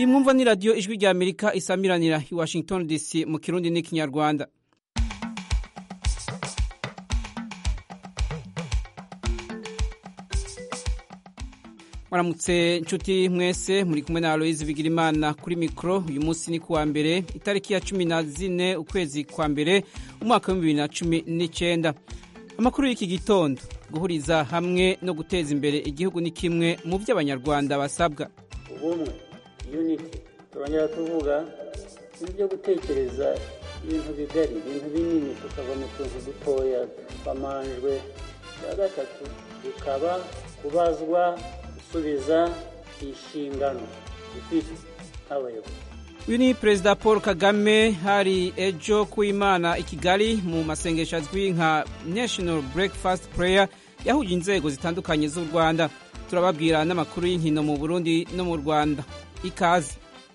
Imwumva ni radio ijwi rya Amerika isamiranira i Washington DC mu Kirundi n'ikinyarwanda. Maramutse nshuti mwese muri kumwe na Aloise Bigirimana kuri mikro. Uyu munsi ni kuwa mbere itariki ya 14 ukwezi kwa mbere umwaka wa 2019. Amakuru y'iki gitondo: guhuriza hamwe no guteza imbere igihugu ni kimwe mu by'abanyarwanda basabwa. Ubumwe, unity, turongera tuvuga ibyo gutekereza ibintu bigari, ibintu binini tukava mu tuntu dutoya bamanjwe. Ya gatatu bikaba kubazwa gusubiza inshingano ifite abayobozi. Uyu ni Perezida Paul Kagame hari ejo kuimana i Kigali mu masengesho azwi nka National Breakfast Prayer yahuje inzego zitandukanye z'u Rwanda. Turababwira n'amakuru y'inkino mu Burundi no mu Rwanda. Ikaze.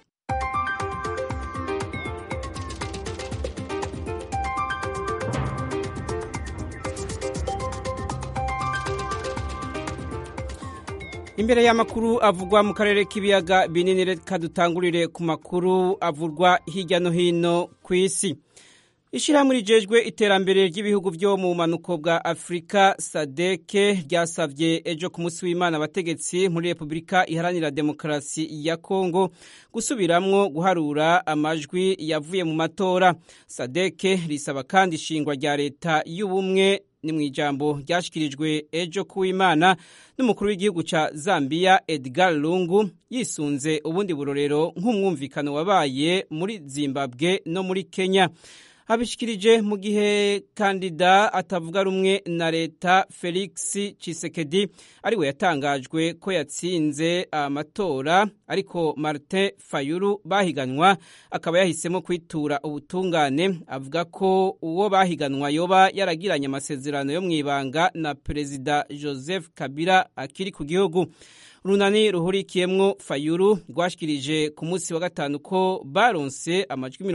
Imbere y'amakuru avugwa mu karere k'ibiyaga binini, reka dutangurire ku makuru avurwa hirya no hino ku isi. Ishirahamwe rijejwe iterambere ry'ibihugu byo mu manuko bwa Afrika SADC ryasavye ejo ku munsi w'Imana abategetsi muri Republika Iharanira Demokarasi ya Kongo gusubiramwo guharura amajwi yavuye mu matora. SADC risaba kandi ishingwa rya leta y'ubumwe. Ni mu ijambo ryashikirijwe ejo kuw'Imana n'umukuru w'igihugu ca Zambia Edgar Lungu yisunze ubundi burorero nk'umwumvikano wabaye muri Zimbabwe no muri Kenya. Abishikirije mu gihe kandida atavuga rumwe na leta Felix Tshisekedi ariwe yatangajwe ko yatsinze amatora, ariko Martin Fayulu bahiganwa akaba yahisemo kwitura ubutungane. Avuga ko uwo bahiganwa yoba yaragiranye amasezerano yo mwibanga na Perezida Joseph Kabila akiri ku gihugu. Runani ruhurikiyemwo Fayulu rwashikirije ku munsi wa gatanu ko baronse amajwi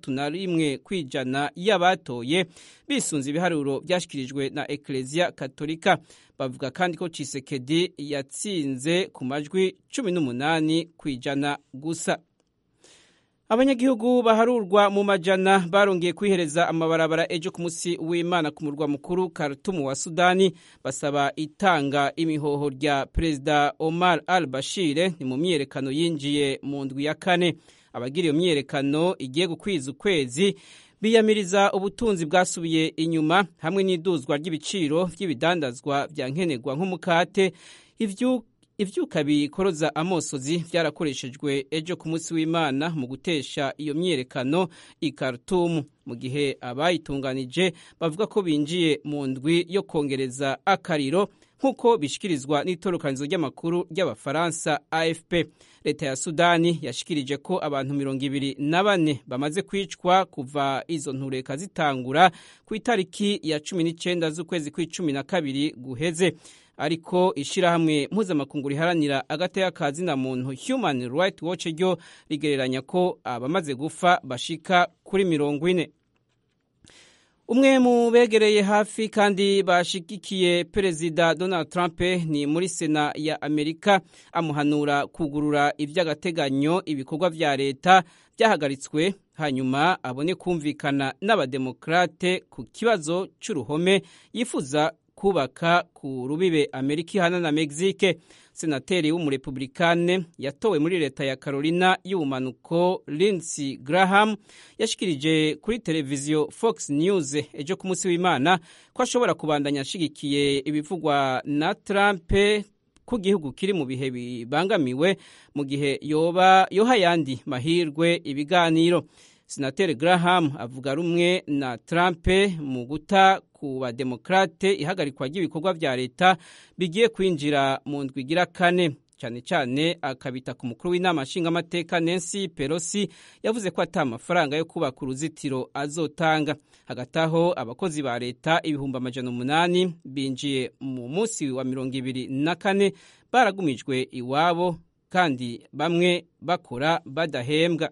61 kwijana y'abatoye bisunze ibiharuro byashikirijwe na Ecclesia Katolika. Bavuga kandi ko Tshisekedi yatsinze ku majwi 18 kwijana gusa. Abanyagihugu baharurwa mu majana barongeye kwihereza amabarabara ejo ku munsi w'Imana ku murwa mukuru Khartoum wa Sudani basaba itanga imihoho rya Perezida Omar al-Bashir. Ni mu myerekano yinjiye mu ndwi ya kane. Abagira iyo myerekano igiye gukwiza ukwezi biyamiriza ubutunzi bwasubiye inyuma hamwe n'iduzwa ry'ibiciro by'ibidandazwa vya nkenerwa nk'umukate. Ivyuka bikoroza amosozi byarakoreshejwe ejo ku munsi w'Imana mu gutesha iyo myerekano i Khartoum, mu gihe abayitunganije bavuga ko binjiye mu ndwi yo kongereza akariro nk'uko bishikirizwa n'itorokanizo ry'amakuru ry'abafaransa AFP. Leta ya Sudani yashikirije ko abantu 24 bamaze kwicwa kuva izo ntureka zitangura ku itariki ya 19 z'ukwezi kwa12 guheze. Ariko ishirahamwe mpuzamakungu riharanira agateka ka zina muntu Human Rights Watch ryo rigereranya ko abamaze gufa bashika kuri 40. Umwe mu begereye hafi kandi bashigikiye Perezida Donald Trump ni muri Sena ya Amerika amuhanura kugurura ivy'agateganyo ibikorwa vya leta byahagaritswe hanyuma abone kumvikana n'abademokrate ku kibazo c'uruhome yifuza kubaka ku rubibe Amerika ihana na Mexique. Senateri w'umurepublikane yatowe muri leta ya Carolina y'ubumanuko Lindsey Graham yashikirije kuri televiziyo Fox News ejo ku munsi w'Imana ko ashobora kubandanya ashigikiye ibivugwa na Trump ku gihugu kiri mu bihe bibangamiwe mu gihe yoha yandi mahirwe ibiganiro. Senateri Graham avuga rumwe na Trump mu guta ku bademokrate ihagarikwa ry'ibikorwa vya leta bigiye kwinjira mu ndwi igira kane. Cyane cyane akabita ku mukuru w'inama nshingamateka Nancy Pelosi yavuze ko ata amafaranga yo kubaka uruzitiro azotanga. Hagati aho abakozi ba leta 800 binjiye mu munsi wa 24 baragumijwe iwabo kandi bamwe bakora badahembwa.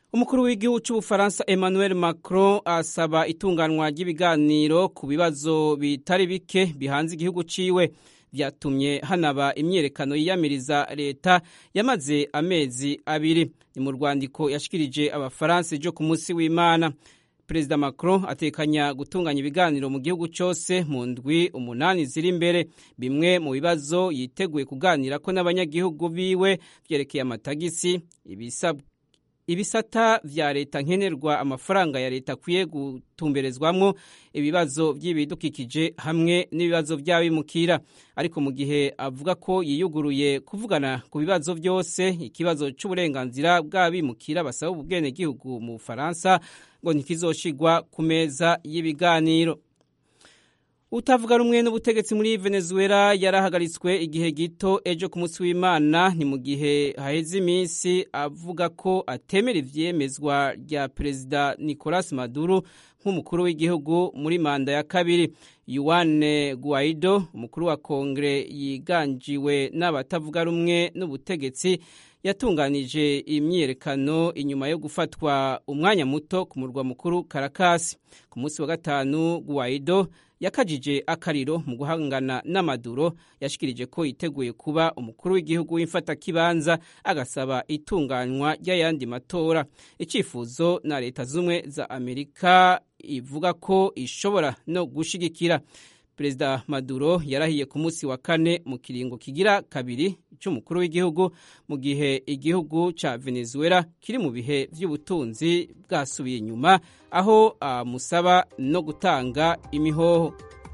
Umukuru w'igihugu cy'Ubufaransa Emmanuel Macron asaba itunganwa ry'ibiganiro ku bibazo bitari bike bihanze igihugu ciwe, vyatumye hanaba imyerekano yiyamiriza leta yamaze amezi abiri. Ni mu rwandiko yashikirije abafaransa ejo ku munsi w'Imana. Perezida Macron atekanya gutunganya ibiganiro mu gihugu cyose mu ndwi 8 ziri imbere. Bimwe mu bibazo yiteguye kuganirako n'abanyagihugu biwe vyerekeye amatagisi, ibisata vya leta nkenerwa, amafaranga ya leta akwiye gutumberezwamwo, ibibazo by'ibidukikije hamwe n'ibibazo by'abimukira. Ariko mu gihe avuga ko yiyuguruye kuvugana ku bibazo byose, ikibazo c'uburenganzira bw'abimukira basaba ubwenegihugu mu Bufaransa ngo ntikizoshigwa ku meza y'ibiganiro. Utavuga rumwe n'ubutegetsi muri Venezuela yarahagaritswe igihe gito ejo ku munsi w'Imana. Ni mu gihe haheze iminsi avuga ko atemera ivyemezwa rya Perezida Nicolas Maduro nk'umukuru w'igihugu muri manda ya kabiri. Juan Guaido, umukuru wa Kongre yiganjiwe n'abatavuga rumwe n'ubutegetsi, yatunganije imyiyerekano inyuma yo gufatwa umwanya muto ku murwa mukuru Caracas. Ku munsi wa gatanu, Guaido yakajije akariro mu guhangana na Maduro, yashikirije ko yiteguye kuba umukuru w'igihugu w'imfatakibanza, agasaba itunganywa ry'ayandi matora, icifuzo na leta zumwe za Amerika ivuga ko ishobora no gushigikira. Perezida Maduro yarahiye ku munsi wa kane mu kiringo kigira kabiri cy'umukuru w'igihugu, mu gihe igihugu ca Venezuela kiri mu bihe vy'ubutunzi bwasubiye inyuma, aho amusaba no gutanga imihoho.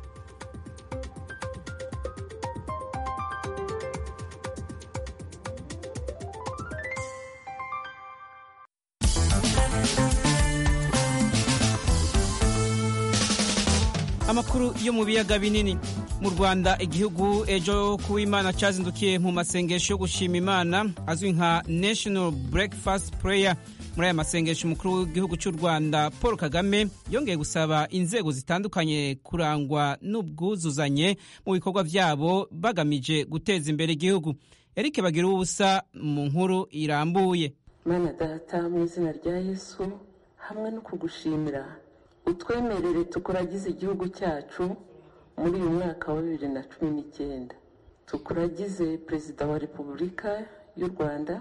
Amakuru yo mu biyaga binini. Mu Rwanda, igihugu ejo kuw'Imana cazindukiye mu masengesho yo gushima Imana azwi nka National Breakfast Prayer. Muri aya masengesho, umukuru w'igihugu cy'u Rwanda Paul Kagame yongeye gusaba inzego zitandukanye kurangwa n'ubwuzuzanye mu bikorwa vyabo bagamije guteza imbere igihugu. Eric Bagiruwubusa mu nkuru irambuye. Mana Data, mu izina rya Yesu, hamwe no kugushimira, utwemerere tukuragize igihugu cyacu muri uyu mwaka wa 2019. Tukuragize Perezida wa Repubulika y'u Rwanda.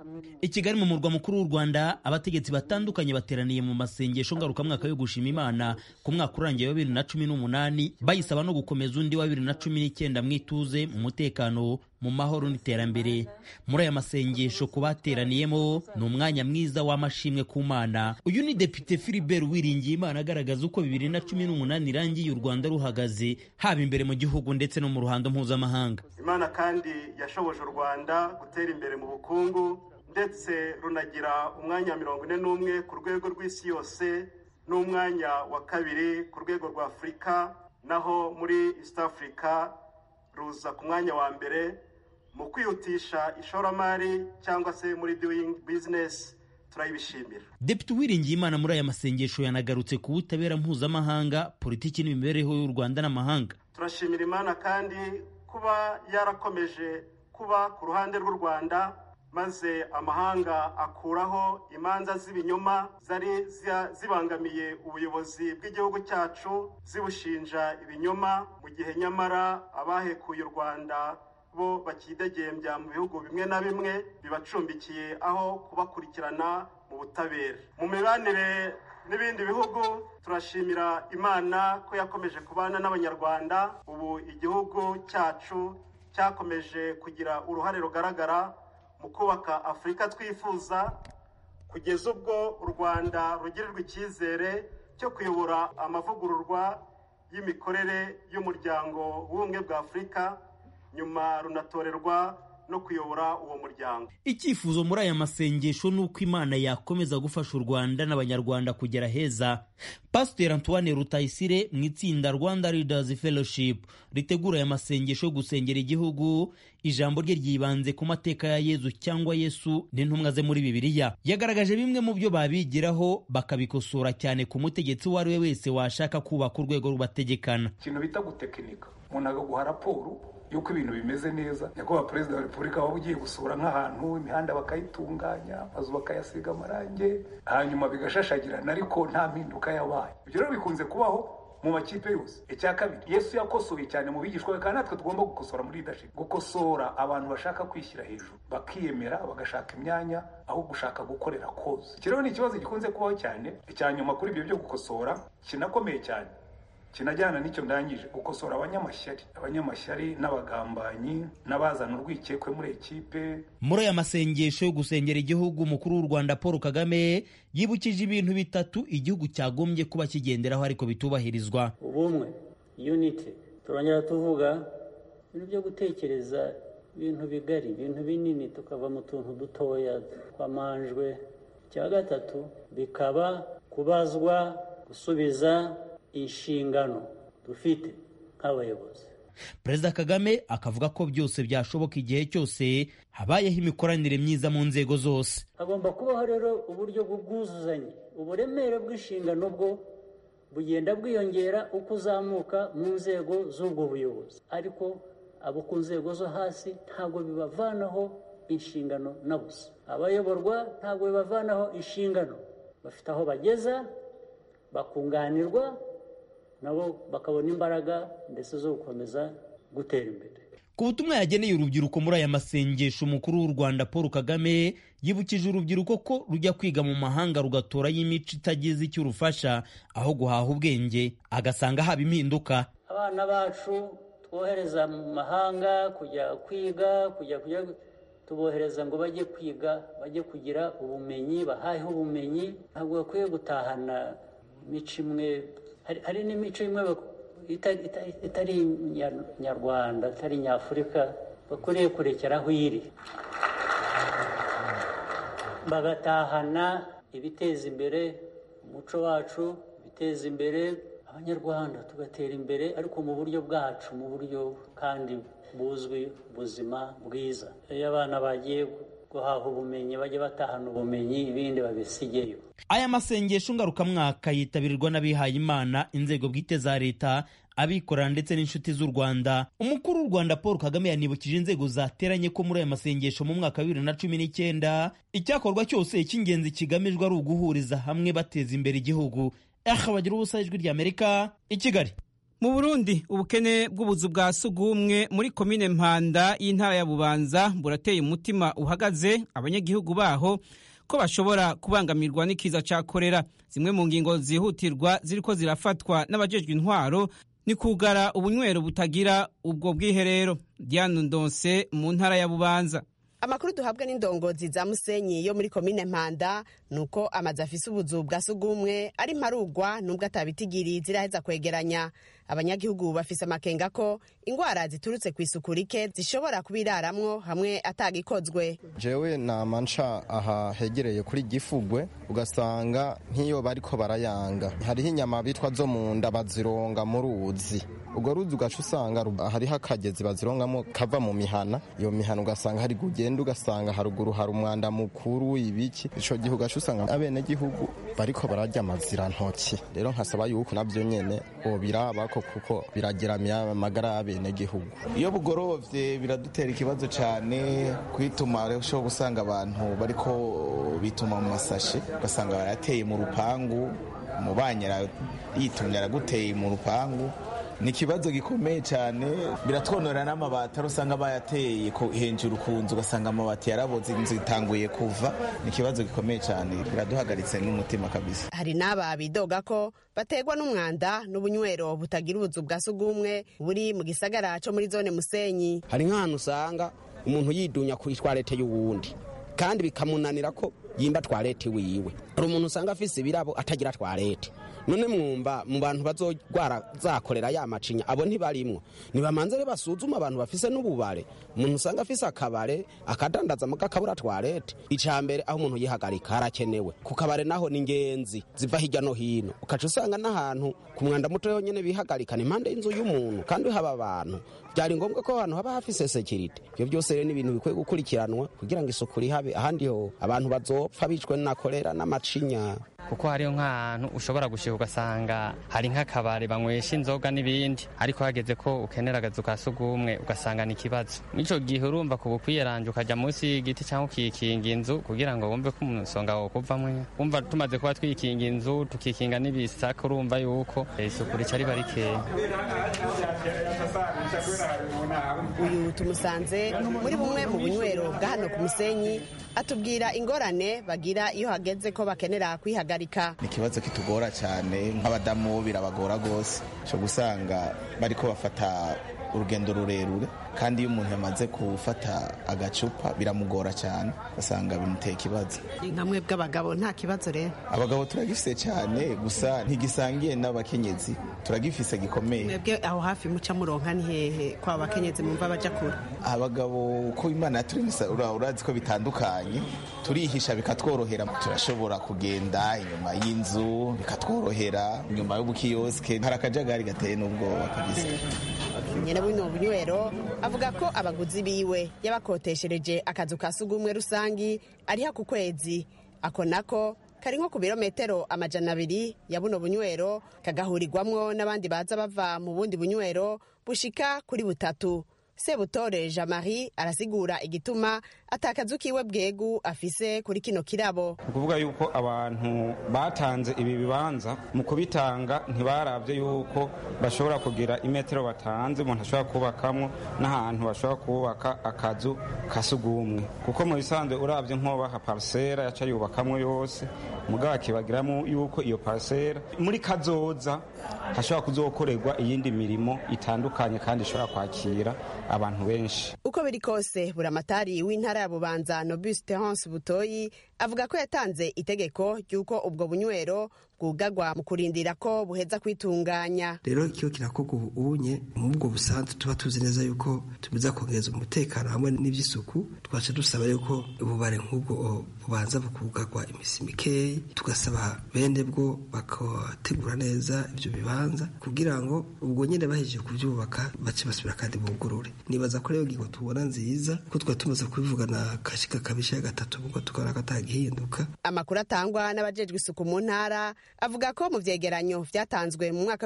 I Kigali mu murwa mukuru w'u Rwanda, abategetsi batandukanye bateraniye mu masengesho ngarukamwaka yo gushima Imana ku mwaka urangiye wa 2018, bayisaba no gukomeza undi wa 2019 mwituze, mu mutekano, mu mahoro n'iterambere. Muri aya masengesho ku bateraniyemo ni umwanya mwiza w'amashimwe ku Mana. Uyu ni Depite Philibert Uwiringiyimana agaragaza uko 2018 irangiye u Rwanda ruhagaze, haba imbere mu gihugu ndetse no mu ruhando mpuzamahanga. Imana kandi yashoboje u Rwanda gutera imbere mu bukungu, ndetse runagira umwanya 41 ku rwego rw'isi yose n'umwanya wa kabiri ku rwego rwa Afurika, naho muri East Africa ruza ku mwanya wa mbere mu kwihutisha ishoramari cyangwa se muri doing business. Turayibishimira. Depite Uwiringiyimana muri aya masengesho yanagarutse ku butabera mpuzamahanga, politiki n'imibereho y'u Rwanda n'amahanga. Turashimira Imana kandi kuba yarakomeje kuba ku ruhande rw'u Rwanda, maze amahanga akuraho imanza z'ibinyoma zari zibangamiye ubuyobozi bw'igihugu cyacu, zibushinja ibinyoma, mu gihe nyamara abahekuye u Rwanda bo bakidegembya mu bihugu bimwe na bimwe bibacumbikiye aho kubakurikirana mu butabera. Mu mibanire n'ibindi bihugu, turashimira Imana ko yakomeje kubana n'Abanyarwanda. Ubu igihugu cyacu cyakomeje kugira uruhare rugaragara mu kubaka Afurika twifuza, kugeza ubwo u Rwanda rugirirwa icyizere cyo kuyobora amavugururwa y'imikorere y'umuryango w'ubumwe bwa Afurika, nyuma runatorerwa no kuyobora uwo muryango. Icyifuzo muri aya masengesho ni uko Imana yakomeza gufasha u Rwanda n'Abanyarwanda kugera heza. Pastor Antoine Rutayisire mu itsinda Rwanda Leaders Fellowship ritegura aya masengesho yo gusengera igihugu, ijambo rye ryibanze ku mateka ya Yezu cyangwa Yesu n'intumwa ze muri Bibiliya. Yagaragaje bimwe mu byo babigiraho bakabikosora cyane ku mutegetsi uwo ari we wese washaka kubaka urwego rubategekana. Ikintu bita gutekinika, umuntu agaguha raporo yuko ibintu bimeze neza. Nyakubahwa Perezida wa Repubulika waba ugiye gusura nk'ahantu imihanda bakayitunganya, amazu bakayasiga amarange, hanyuma bigashashagirana ariko nta mpinduka yabaye. Ibyo rero bikunze kubaho mu makipe yose. Icya kabiri, Yesu yakosoye cyane mu bigishwa kandi natwe tugomba gukosora muri leadership, gukosora abantu bashaka kwishyira hejuru bakiyemera bagashaka imyanya aho gushaka gukorera koze. Kiriho ni ikibazo gikunze kubaho cyane. Icya nyuma kuri ibyo byo gukosora kinakomeye cyane, kinajyana n'icyo ndangije, gukosora abanyamashyari n'abagambanyi n'abazana urwikekwe muri ekipe. Muri aya masengesho yo gusengera igihugu, umukuru w'u Rwanda Paul Kagame yibukije ibintu bitatu igihugu cyagombye kuba kigenderaho ariko bitubahirizwa: ubumwe, unity. Turongera tuvuga ibintu byo gutekereza ibintu bigari, ibintu binini, tukava mu tuntu dutoya twamanjwe. Icya gatatu bikaba kubazwa, gusubiza inshingano dufite nk'abayobozi. Perezida Kagame akavuga ko byose byashoboka igihe cyose habayeho imikoranire myiza mu nzego zose. Hagomba kubaho rero uburyo bw'ubwuzuzanye. Uburemere bw'inshingano bwo bugenda bwiyongera uko uzamuka mu nzego z'ubwo buyobozi, ariko abo ku nzego zo hasi ntabwo bibavanaho inshingano na busa. Abayoborwa ntabwo bibavanaho inshingano, bafite aho bageza, bakunganirwa, nabo bakabona imbaraga ndetse zo gukomeza gutera imbere. Ku butumwa yageneye urubyiruko muri aya masengesho, umukuru w'u Rwanda Paul Kagame yibukije urubyiruko ko rujya kwiga mu mahanga rugatorayo imico itagize icyo rufasha aho guhaha ubwenge, agasanga haba impinduka. Abana bacu twohereza mu mahanga kujya kwiga, tubohereza ngo bajye kwiga, bajye kugira ubumenyi, bahaheho ubumenyi. Ntabwo bakwiye gutahana imico imwe. Hari n'imico imwe itari nyarwanda, itari nyafurika, bakwiriye kurekera aho iri, bagatahana ibiteza imbere umuco wacu, ibiteza imbere abanyarwanda, tugatera imbere ariko mu buryo bwacu, mu buryo kandi buzwi, ubuzima bwiza. Iyo abana bagiye guhaha ubumenyi bajye batahana ubumenyi, ibindi babisigeyo. Aya masengesho ngarukamwaka yitabirwa n'abihaye Imana, inzego bwite za leta, abikorera ndetse n'inshuti z'u Rwanda. Umukuru w'u Rwanda Paul Kagame yanibukije inzego zateranye ko muri aya masengesho mu mwaka wa 2019 icyakorwa cyose icy'ingenzi kigamijwe ari uguhuriza hamwe bateza imbere igihugu. Bagira ubusa, Ijwi ry'Amerika, i Kigali. Mu Burundi, ubukene bw'ubuzu bwa sugumwe muri komine Mpanda y'intara ya Bubanza burateye umutima uhagaze abanyagihugu baho ko bashobora kubangamirwa n'ikiza cya korera. Zimwe mu ngingo zihutirwa ziriko zirafatwa n'abajejwe intwaro ni kugara ubunywero butagira ubwo bwiherero. Diane Ndonse mu ntara ya Bubanza. Amakuru duhabwa n'indongozi za Musenyi yo muri komine Mpanda nuko amazi afise ubuzu bwa sugumwe ari mparugwa nubwo atabitigiri ziraheza kwegeranya. Abanyagihugu bafise amakenga ko ingwara ziturutse ku isuku rike zishobora kubiraramwo hamwe atagikozwe. Jewe na manca aha hegereye kuri Gifugwe, ugasanga nk'iyo bariko barayanga hariho inyama bitwa zo mu nda bazironga mu ruzi. Ubwo ruzi ugaca usanga hariho akagezi bazirongamo kava mu mihana. Iyo mihana ugasanga hari gugenda, ugasanga haruguru hari umwanda mukuru, ibiki. Ico gihugu ugaca usanga abene gihugu bariko bararya amazira ntoki. Rero nkasaba yuko navyo nyene biraba kuko birageramiye amagara y'abene gihugu. Iyo bugorovye biradutera ikibazo cyane, kwituma rero ushobora gusanga abantu bariko bituma mu masashe, ugasanga barateye mu rupangu, mu banyera yitumye araguteye mu rupangu. Ni ikibazo gikomeye cyane, biratwonora n'amabati usanga bayateye hejuru ku nzu, ugasanga amabati yaraboze, inzu itanguye kuva. Ni ikibazo gikomeye cyane, biraduhagaritse n'umutima kabisa. Hari n'aba bidoga ko bategwa n'umwanda n'ubunywero butagira ubuzu bwa sugumwe buri mu gisagara cyo muri zone Musenyi. Hari nk'ahantu usanga umuntu yidunya kuri twarete y'uwundi kandi bikamunanira ko yimba twarete wiwe. Hari umuntu usanga afise ibirabo atagira twarete. None mwumva mu bantu bazogwara zakorera ya macinya abo ntibarimwo, nibamanze re basuzuma abantu bafise n'ububare. Umuntu usanga afise akabare akadandaza mu kakabura twarete. Icambere aho umuntu yihagarika harakenewe. Ku kabare naho ni ingenzi ziva hirya no hino, ukaca usanga n'ahantu ku mwanda muto yonyene bihagarika ni impande y'inzu y'umuntu kandi haba abantu. Byari ngombwa ko abantu haba hafise security. Ibyo byose rero ni ibintu bikwiye gukurikiranwa kugira ngo isuku rihabe, ahandi ho abantu bazopfa bicwe na kolera n'amacinya. kuko hariyo nk'ahantu ushobora gushika ugasanga hari nk'akabare banywesha inzoga n'ibindi, ariko hageze ko ukenera akazu ka sugumwe ugasanga ni ikibazo. Ico gihe urumva kuba kwiyeranje ukaja munsi y'igiti cyangwa ukikinga inzu kugira ngo wumve ko umusonga wo kuvamwe. Umva tumaze kuba twikinga inzu tukikinga n'ibisaka, urumva yuko isuku rica riba rikeya. Uyu tumusanze muri bumwe mu bunywero bwa hano ku Musenyi, atubwira ingorane bagira iyo hageze ko bakenera kwihagarika. Ni ikibazo kitugora cyane, nk'abadamu birabagora rwose, cyo gusanga bariko bafata urugendo rurerure, kandi iyo umuntu yamaze gufata agacupa biramugora cyane, basanga bimuteye ikibazo. Nkamwe bw'abagabo nta kibazo rero? Abagabo turagifise cyane, gusa ntigisangiye n'abakenyezi, turagifise gikomeye. Mwebwe aho hafi muca muronka ni hehe kwa abakenyezi mumva baja kure? Abagabo uko Imana yaturinze urazi ko bitandukanye, turihisha bikatworohera, turashobora kugenda inyuma y'inzu bikatworohera, inyuma y'ubukiyosike hari akajagari gateye n'ubwoba kabisa. Nyene buno bunywero avuga ko abaguzi biwe yabakoteshereje akazu ka sugumwe rusangi ari ku kwezi, ako nako kari nko ku birometero 200 ya buno bunywero, kagahurirwamwo n'abandi baza bava mu bundi bunywero bushika kuri 3. Sebutore Jean Marie arasigura igituma atakazu kiwe bwegu afise kuri kino kirabo. Ukuvuga yuko abantu batanze ibi bibanza mu kubitanga ntibaravye yuko bashobora kugira imetero batanze umuntu ashobora kubakamwo n'ahantu bashobora kubaka akazu kasugumwe, kuko mu bisanzwe uravye nkobaha parcela yaca yubakamwo yose, mugabo akibagiramo yuko iyo parcela muri kazoza hashobora kuzokorerwa iyindi mirimo itandukanye kandi ishobora kwakira abantu benshi. Uko biri kose buramatari w'intara ya Bubanza Nobus Terence Butoyi avuga ko yatanze itegeko ry'uko ubwo bunywero bwugagwa mu kurindira ko buheza kwitunganya. Rero ikiyo kirakorwa ubunye mu bwo busanzwe tuba tuzi neza yuko tubiza kongereza umutekano hamwe n'ivy'isuku, twaje dusaba yuko ububare nk'ubwo bubanza bukugagwa imisi mikeyi, tugasaba bene bwo bakategura neza ivyo bibanza kugira ngo ubwo nyene bahejeje kuvyubaka bace basubira kandi bugurure. Nibaza ko rero ngingo tubona nziza ko twa tumaze kubivugana kashika kabisha gatatu ubwo tukora katagihinduka. Amakuru atangwa n'abajejwe isuku mu ntara avuga ko mu vyegeranyo vyatanzwe mu mwaka wa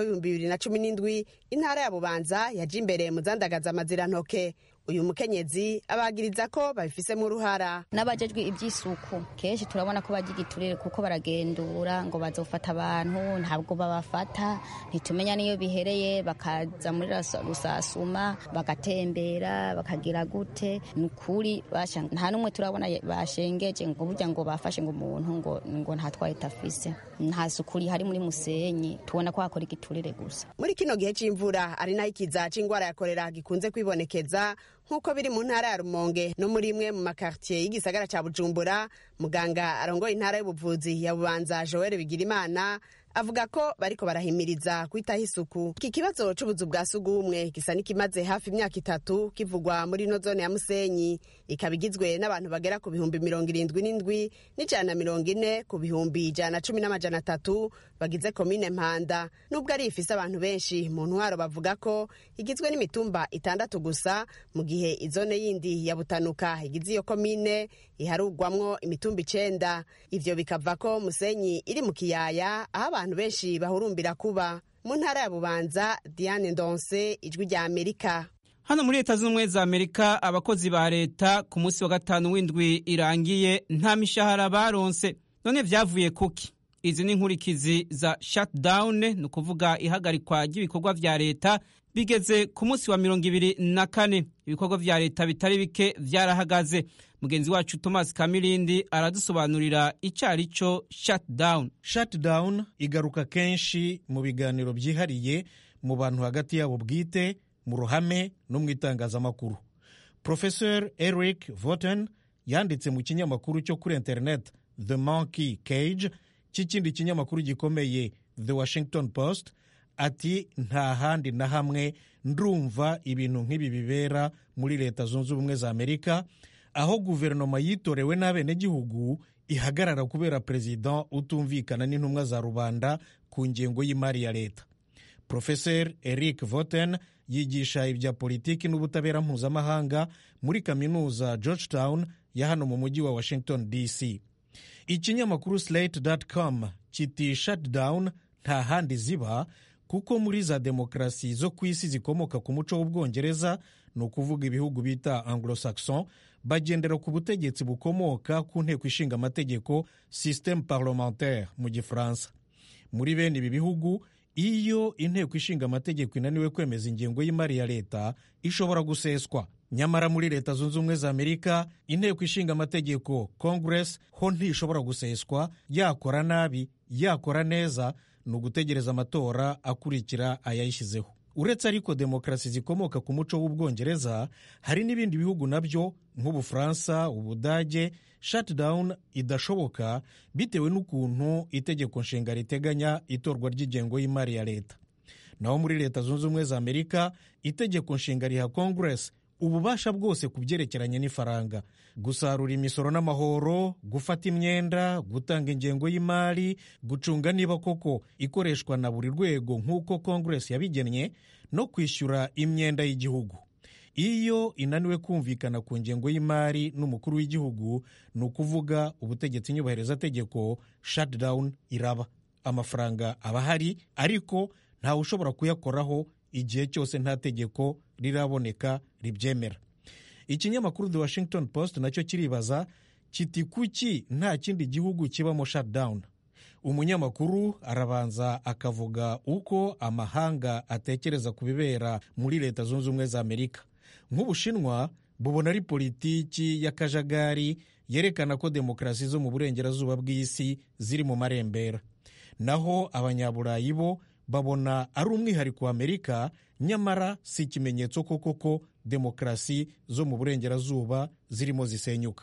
2017 intara ya Bubanza yaje imbere mu zandagaza amazirantoke. Uyu mukenyezi abagiriza ko babifisemo uruhara. N'abajejwe iby'isuku kenshi turabona ko bagigiturire kuko baragendura ngo bazofata abantu, ntabwo babafata, ntitumenya niyo bihereye, bakaza muri rusasuma bagatembera bakagira gute. Nukuri basha nta numwe turabona bashengeje ngo burya ngo bafashe ngo umuntu ngo ntatwaye tafise. Nta sukuri hari muri Musenyi, tubona ko hakora igiturire gusa. Muri kino gihe c'imvura ari nayo ikiza c'ingwara ya kolera gikunze kwibonekeza nk'uko biri mu ntara ya Rumonge no muri imwe mu makartier y'igisagara ca Bujumbura. Muganga arongoye intara y'ubuvuzi ya Bubanza Joel Bigirimana avuga ko bariko barahimiriza kwitaho isuku. Iki kibazo c'ubuzu bwa sugumwe gisa n'ikimaze hafi imyaka 3 kivugwa muri no zone ya Musenyi, ikabigizwe n'abantu bagera ku 77 n'ijana ku 110 bagize komine Mpanda. Nubwo ari ifise abantu benshi mu ntwaro bavuga ko igizwe n'imitumba 6 gusa, mu gihe izone yindi ya Butanuka igize iyo komine iharugwamwo imitumba 9. Ivyo bikava ko Musenyi iri mu kiyaya aho abantu benshi bahurumbira kuba. Mu ntara ya Bubanza, Diane Ndonse, Ijwi rya Amerika. Hano muri Leta Zunze Ubumwe za Amerika abakozi ba leta ku munsi wa 5 w'indwi irangiye nta mishahara baronse. None vyavuye kuki? Izi ni inkurikizi za shutdown, ni ukuvuga ihagarikwa ry'ibikorwa vya leta bigeze ku munsi wa 24. Ibikorwa vya leta bitari bike vyarahagaze. Mugenzi wacu Thomas Kamilindi aradusobanurira icarico shutdown. Shutdown igaruka kenshi mu biganiro byihariye mu bantu hagati yabo bwite, mu ruhame no mu itangazamakuru. Professor Eric Voten yanditse mu kinyamakuru cyo kuri internet The Monkey Cage, cy'ikindi kinyamakuru gikomeye The Washington Post, ati nta handi na hamwe ndumva ibintu nk'ibi bibera muri Leta Zunze Ubumwe za Amerika, aho guverinoma yitorewe n'abenegihugu ihagarara kubera perezida utumvikana n'intumwa za rubanda ku ngengo y'imari ya leta. Professor Eric Voten yigisha ibya politiki n'ubutabera mpuzamahanga muri kaminuza Georgetown ya hano mu mujyi wa Washington DC. Ikinyamakuru Slate.com kiti shutdown nta handi ziba, kuko muri za demokarasi zo ku isi zikomoka ku muco w'Ubwongereza, ni ukuvuga ibihugu bita anglo-saxon, bagendera ku butegetsi bukomoka ku nteko ishinga amategeko, système parlementaire mu gifaransa. Muri bene ibi bihugu, iyo inteko ishinga amategeko inaniwe kwemeza ingengo y'imari ya leta, ishobora guseswa. Nyamara muri Leta Zunze Ubumwe za Amerika, inteko ishinga amategeko Congress ho ntishobora guseswa, yakora nabi yakora neza, ni ugutegereza amatora akurikira ayayishyizeho. Uretse ariko demokarasi zikomoka ku muco w'Ubwongereza, hari n'ibindi bihugu nabyo nk'Ubufaransa, Ubudage, shutdown idashoboka bitewe n'ukuntu itegeko nshinga riteganya itorwa ry'ingengo y'imari ya leta. Naho muri Leta Zunze Ubumwe za Amerika, itegeko nshinga riha Congress ububasha bwose ku byerekeranye n'ifaranga, gusarura imisoro n'amahoro, gufata imyenda, gutanga ingengo y'imari, gucunga niba koko ikoreshwa na buri rwego nk'uko Congress yabigennye, no kwishyura imyenda y'igihugu. Iyo inaniwe kumvikana ku ngengo y'imari n'umukuru w'igihugu, ni ukuvuga ubutegetsi nyubahirizategeko, shutdown iraba. Amafaranga aba ahari, ariko ntawe ushobora kuyakoraho igihe cyose nta tegeko riraboneka ribyemera. Ikinyamakuru The Washington Post nacyo kiribaza kiti kuki nta kindi gihugu kibamo shutdown. Umunyamakuru arabanza akavuga uko amahanga atekereza ku bibera muri Leta Zunze Ubumwe za Amerika. Nk'Ubushinwa bubona ari politiki y'akajagari yerekana ko demokarasi zo mu burengerazuba bw'isi ziri mu marembera. Naho Abanyaburayi bo babona ari umwihariko wa Amerika, nyamara si ikimenyetso koko demokarasi zo mu burengerazuba zirimo zisenyuka.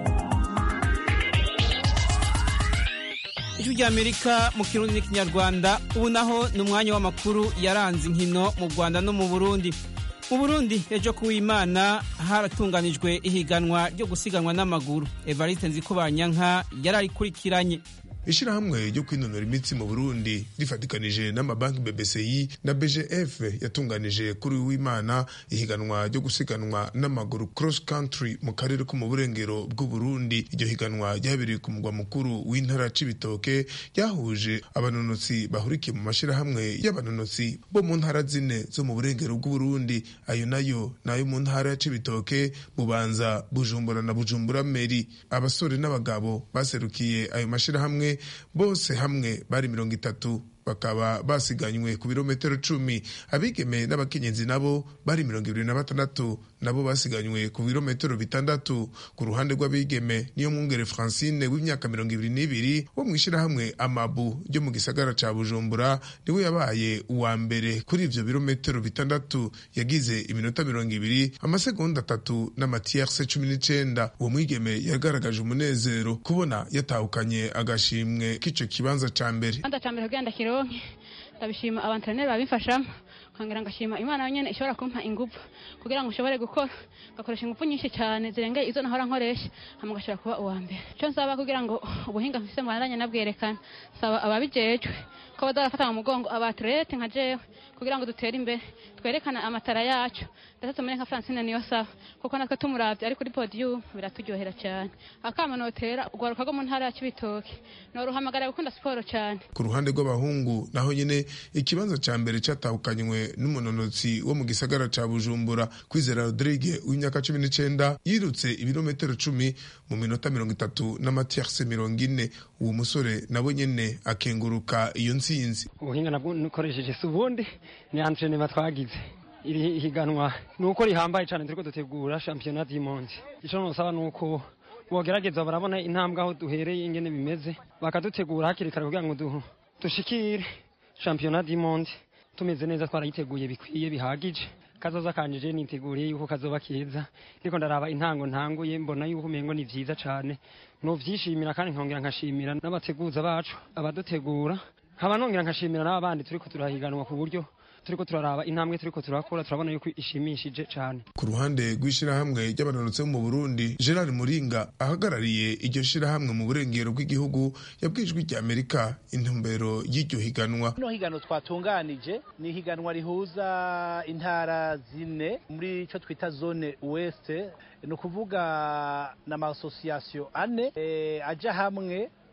Ijwi ry'Amerika mu Kirundi n'Ikinyarwanda. Ubu naho ni umwanya w'amakuru yaranze inkino mu Rwanda no mu Burundi. Mu Burundi ejo kuw'Imana haratunganijwe ihiganwa ryo gusiganwa n'amaguru. Evariste Nzikobanyanka yararikurikiranye. Ishirahamwe ryo kwinonora imitsi mu Burundi rifatikanije n'amabanki BBCI na BGF yatunganije kuri w'Imana ihiganwa ryo gusiganwa n'amaguru cross country mu karere ko mu burengero bw'u Burundi. Iryo higanwa ryabereye ku mugwa mukuru w'intara Cibitoke, yahuje abanonotsi bahurikiye mu mashirahamwe y'abanonotsi bo mu ntara zine zo mu burengero bw'u Burundi. Ayo nayo nayo mu ntara ya Cibitoke, Bubanza, Bujumbura na Bujumbura Meri. Abasore n'abagabo baserukiye ayo mashirahamwe bose hamwe bari 30, bakaba basiganywe ku birometero 10. Abigeme n'abakenyezi nabo bari 26, nabo basiganywe ku birometero 6. Ku ruhande rw'abigeme niyo Mwungere Francine w'imyaka 22 wo mwishirahamwe Amabu ryo mu gisagara ca Bujumbura, niwe yabaye uwa mbere kuri ivyo birometero 6, yagize iminota 20, amasegonda 3 n'amatierse 19. Uwo mwigeme yagaragaje umunezero kubona yatahukanye agashimwe k'ico kibanza ca mbere. Ndabishima abantreneri babimfashamo, kongera ngashima Imana nyene ishobora kumpa ingufu kugira ngo ushobore gukora, gakoresha ingufu nyinshi cyane zirengeye izo nahora nkoresha, hamugashobora kuba uwa mbere. Cyo nsaba kugira ngo ubuhinga mfise mwaranye nabwerekana, saba ababijejwe ko bazarafata mu mugongo abatlete nka jewe kugira ngo dutere imbere, twerekana amatara yacu, ndetse tumere nka Francine niyo saba, kuko natwe tumuravye ari kuri podium biraturyohera cyane. Akama notera ugwaruka go mu ntara ya Cibitoke no ruhamagara gukunda siporo cyane. Ku ruhande rw'abahungu naho nyene ikibanza ca mbere cyatahukanywe n'umunonotsi wo mu gisagara ca Bujumbura, Kwizera Rodrigue w'imyaka 19, yirutse ibirometero 10 mu minota 30 n'amatierse 40. Uwo musore nabo nyene akenguruka iyo ntsinzi. Ubuhinga nabwo nukoresheje subundi ni entraînement twagize. Iri higanwa nuko rihambaye cyane, turiko dutegura championnat du monde. Ico nosaba nuko bogerageza barabona intambwe aho duhereye ingene bimeze, bakadutegura hakiri kare kugira ngo dushikire championnat du monde tumeze neza, twarayiteguye bikwiye bihagije. Kazoza kanije niteguriye yuko kazoba kiza, ariko ndaraba intango ntanguye mbona yuko umengo ni vyiza cyane, no vyishimira kandi nkongera nkashimira n'abateguza bacu abadutegura, nkaba nongera nkashimira n'abandi turiko turahiganwa ku buryo turiko turaraba intambwe turiko turakora, turabona yuko ishimishije cyane. Ku ruhande rw'ishirahamwe ry'abanonotsi mu Burundi, Gerard Muringa ahagarariye iryo shirahamwe mu burengero bw'igihugu yabwijwe rya Amerika intumbero y'iryo higanwa. No higanwa twatunganije ni higanwa rihuza intara zine muri ico twita zone ouest, no kuvuga na association ane aja hamwe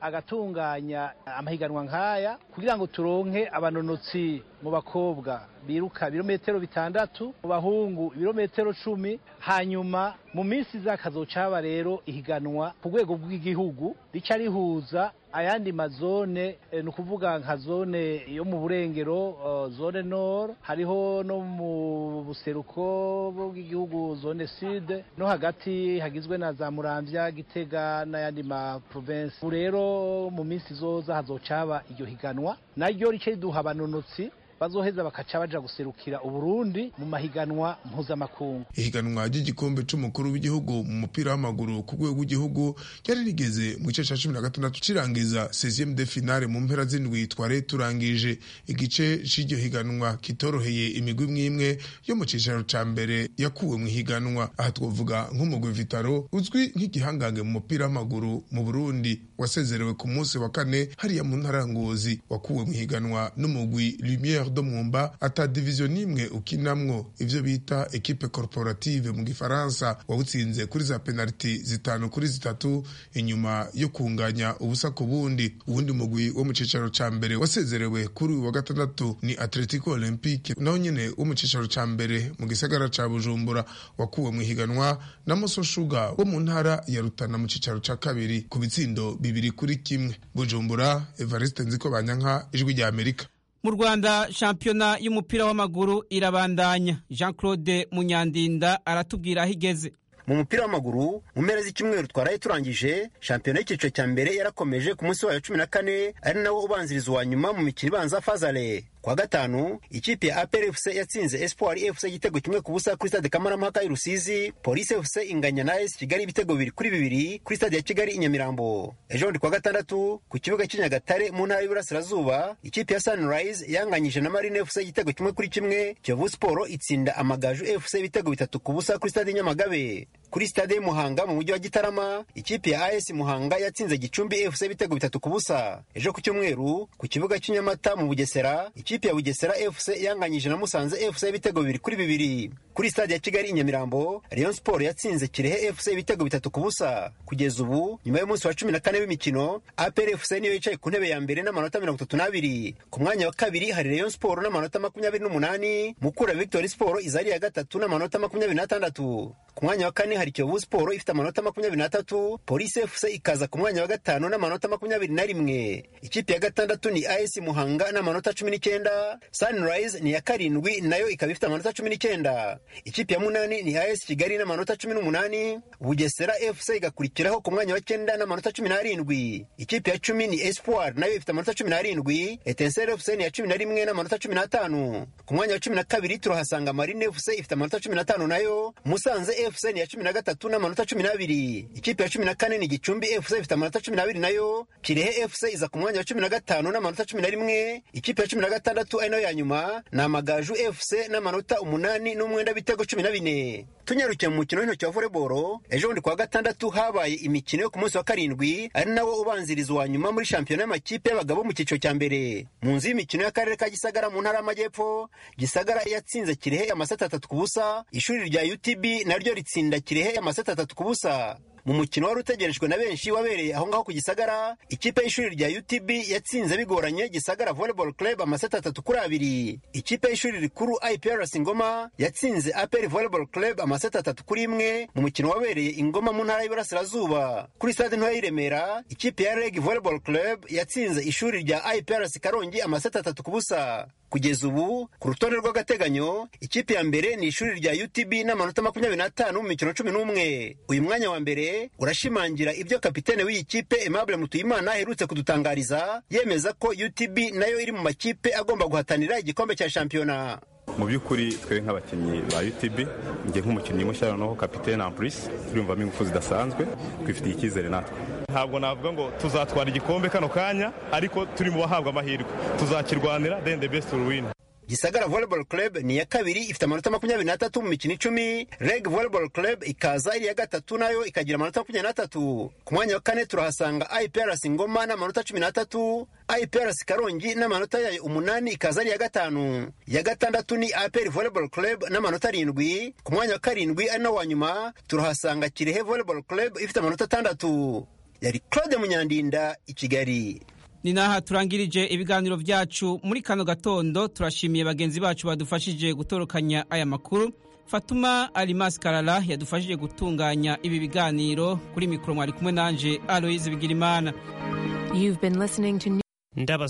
agatunganya amahiganwa nk'aya kugira ngo turonke abanonotsi mu bakobwa biruka ibirometero 6, mu bahungu ibirometero 10, hanyuma mu minsi z'akazocaba rero ihiganwa ku rwego rw'igihugu rica rihuza ayandi mazone ni ukuvuga nka zone yo mu burengero zone nord, hariho no mu buseruko bw'igihugu zone sud, no hagati hagizwe na za Muramvya, Gitega n'ayandi ma province. Rero mu minsi zoza hazocaba iryo higanwa naryo rice riduha abanonotsi bazoheza bakaca baja guserukira Uburundi mu mahiganwa mpuzamakungu. Ihiganwa ry'igikombe c'umukuru w'igihugu mu mupira w'amaguru ku rwego rw'igihugu ryari rigeze mu gice ca 16 cirangiza 16e de finale mu mpera z'indwi twari turangije. Igice c'iryo higanwa kitoroheye imigwi imwe yo mu cicaro ca mbere yakuwe mu higanwa. Aha twovuga nk'umugwi Vitaro uzwi nk'igihangange mu mupira w'amaguru mu Burundi wasezerewe ku munsi wa kane hariya mu ntara Ngozi, wakuwe mu higanwa n'umugwi Lumière do Mwumba ata division nimwe ukinamwo, ivyo bita equipe corporative mu Gifaransa, wawutsinze kuri za penalty 5-3 inyuma yo kunganya ubusa ku bundi. Ubundi mugwi wo mu cicaro ca mbere wasezerewe kuri wa gatandatu ni Atletico Olympique, naho nyene wo mu cicaro ca mbere mu gisagara ca Bujumbura, wakuwe mu higanwa na Moso Sugar wo mu ntara ya Rutana mu cicaro ca kabiri ku bitsindo 2-1. Bujumbura, Evariste Nzikobanyanka, Ijwi rya Amerika. Mu Rwanda shampiyona y'umupira w'amaguru irabandanya. Jean-Claude Munyandinda aratubwira aho igeze. Mu mupira w'amaguru mu mpera z'icyumweru twaraye turangije, shampiyona y'icyiciro cya mbere yarakomeje ku munsi wayo 14 ari nawo ubanziriza wa nyuma mu mikino ibanza Fazale. Kwa gatanu ikipe ya APR FC yatsinze Espoir FC igitego 1-0 kuri stade Kamarampaka i Rusizi. Police FC inganya na AS Kigali ibitego 2-2 kuri stade ya Kigali i Nyamirambo. Ejo ndi kwa gatandatu ku kibuga cy'Inyagatare mu ntara y'Iburasirazuba ikipe ya Sunrise yanganyije na Marine FC igitego 1-1. Kiyovu Sport itsinda Amagaju FC ibitego 3-0 kuri stade Nyamagabe. Kuri stade Muhanga mu mujyi wa Gitarama ikipe ya AS Muhanga yatsinze Gicumbi FC ibitego 3-0. Ejo ku cyumweru ku kibuga cy'Inyamata mu Bugesera ikipe ya Bugesera FC yanganyije na Musanze FC ibitego 2-2. Kuri stade ya Kigali i Nyamirambo Rayon Sport yatsinze Kirehe FC ibitego 3-0. Kugeza ubu nyuma y'umunsi wa 14 w'imikino APR FC niyo yicaye ku ntebe ya mbere n'amanota 32. Ku mwanya wa kabiri hari Rayon Sport n'amanota 28, Mukura Victory Sport izari ya gatatu n'amanota 26. Ku mwanya wa kane hari Kiyovu Sport ifite amanota 23, Police FC ikaza ku mwanya wa gatanu n'amanota 21. Ikipe ya gatandatu ni AS Muhanga n'amanota 19, Sunrise ni ya karindwi nayo ikaba ifite amanota 19. Ikipe ya munani ni AS Kigali n'amanota 18, Bugesera FC igakurikiraho ku mwanya wa 9 n'amanota 17. Ikipe ya 10 ni Espoir nayo ifite amanota 17, Etincelle FC ni ya 11 n'amanota 15. Ku mwanya wa 12 turahasanga Marine FC ifite amanota 15 nayo, Musanze FC ni ya 13 n'amanota 12. Ikipe ya 14 ni Gicumbi FC ifite amanota 12 nayo, Kirehe FC iza ku mwanya wa 15 n'amanota 11. Ikipe ya 16 ari nayo ya nyuma na Amagaju FC n'amanota 8 n'umwenda bitego 14. Tunyarukiye mu mukino w'intoki wa volleyball, ejo ndi kwa gatandatu habaye imikino yo ku munsi wa 7 ari nawo ubanziriza wa nyuma muri shampiyona y'amakipe y'abagabo mu cyiciro cya mbere. Mu nzu y'imikino y'akarere ka Gisagara mu ntara y'Amajyepfo, Gisagara yatsinze Kirehe amaseti 3-0, ishuri rya UTB naryo ritsinda Kirehe amaseti 3-0. Mu mukino wari utegerejwe na benshi wabereye aho ngaho ku Gisagara, ikipe y'ishuri rya UTB yatsinze bigoranye Gisagara Volleyball Club amaseti 3-2. Ikipe y'ishuri rikuru IPRS Ngoma yatsinze APR Volleyball Club amaseti 3-1 mu mukino wabereye Ingoma mu ntara y'Iburasirazuba. Kuri stade ntoya y'i Remera, ikipe ya REG Volleyball Club yatsinze ishuri rya IPRS Karongi amaseti 3-0. Kugeza ubu ku rutonde rw'agateganyo ikipe ya mbere ni ishuri rya UTB n'amanota 25 mu mikino 11. Uyu mwanya wa mbere urashimangira ibyo kapitene w'iyi kipe Aimable Mutuyimana aherutse kudutangariza, yemeza ko UTB nayo iri mu makipe agomba guhatanira igikombe cya shampiyona. Mu by'ukuri twe nk'abakinnyi ba UTB, njye nk'umukinnyi mushya noneho kapitene Amplis, turumvamo ingufu zidasanzwe, twifitiye icyizere natwe. Ntabwo navuga ngo tuzatwara igikombe kano kanya, ariko turi mu bahabwa amahirwe, tuzakirwanira, then the best will win. Gisagara Volleyball Club ni ya kabiri ifite amanota 23 mu mikino 10, REG Volleyball Club ikaza iri ya gatatu nayo ikagira amanota 23. Ku mwanya wa kane turahasanga IPRS Ngoma n'amanota 13, IPRS Karongi n'amanota yayo 8 ikaza ari ya gatanu. Ya gatandatu ni APR Volleyball Club n'amanota 7. Ku mwanya wa karindwi ari nawo wa nyuma turahasanga Kirehe Volleyball Club ifite amanota 6. yari Claude Munyandinda i Kigali. Ni naha turangirije ibiganiro vyacu muri kano gatondo. Turashimiye bagenzi bacu badufashije gutorokanya aya makuru. Fatuma Alimas Karala yadufashije gutunganya ibi biganiro. Kuri mikro mwari kumwe nanje Aloise Bigirimana. You've been listening to